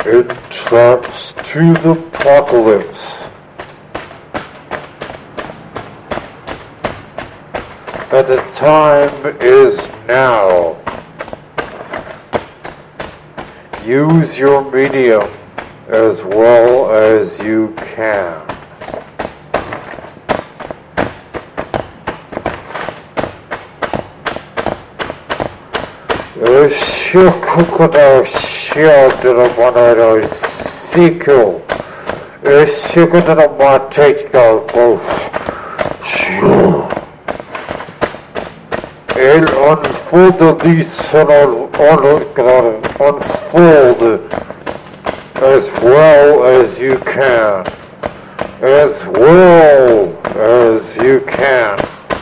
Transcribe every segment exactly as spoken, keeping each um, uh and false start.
It tracks to the apocalypse. That the time is now. Use your medium as well as you can. Shikukuda shiatara manara siku. Shikukuda mateka both. El unfold these unfold as well as you can. As well as you can.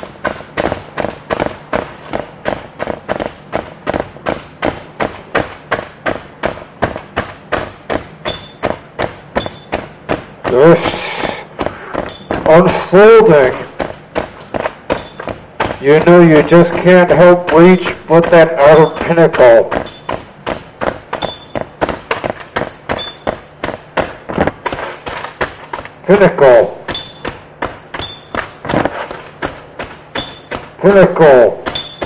Unfolding. You know you just can't help reach but that outer pinnacle. Pinnacle. Pinnacle.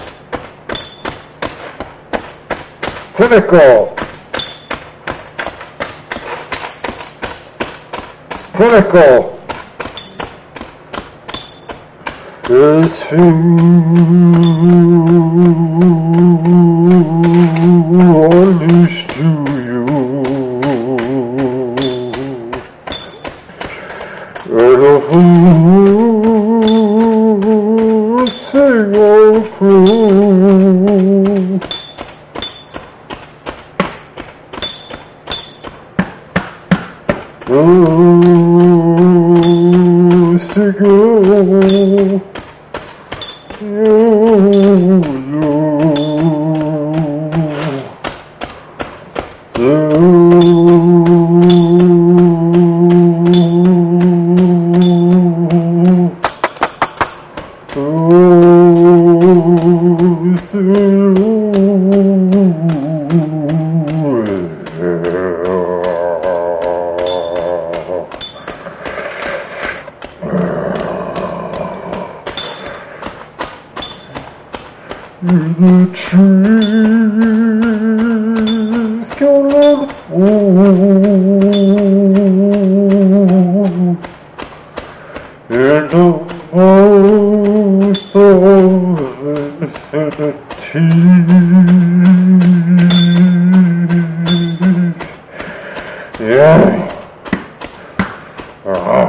Pinnacle. Pinnacle. It's who unleashed to you. And of who sing all through. Oh, to go. The trees gonna fall, and the most of infinity. Yeah. Uh-huh.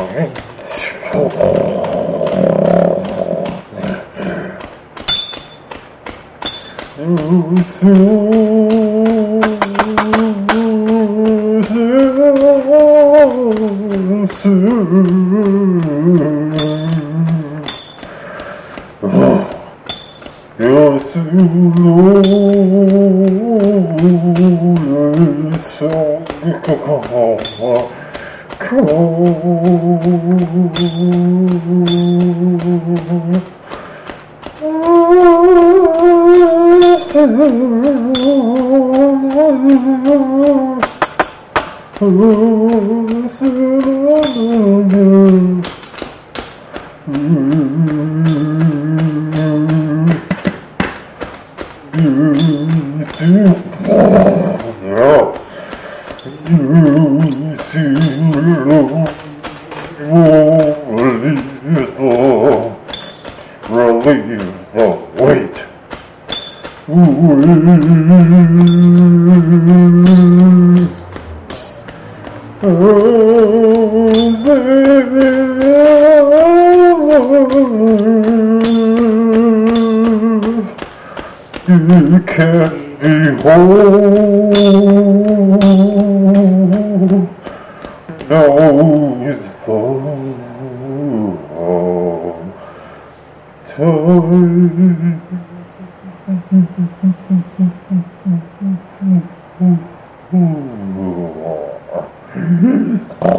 You're so low, so relieve the weight. You can be whole. Now is the time.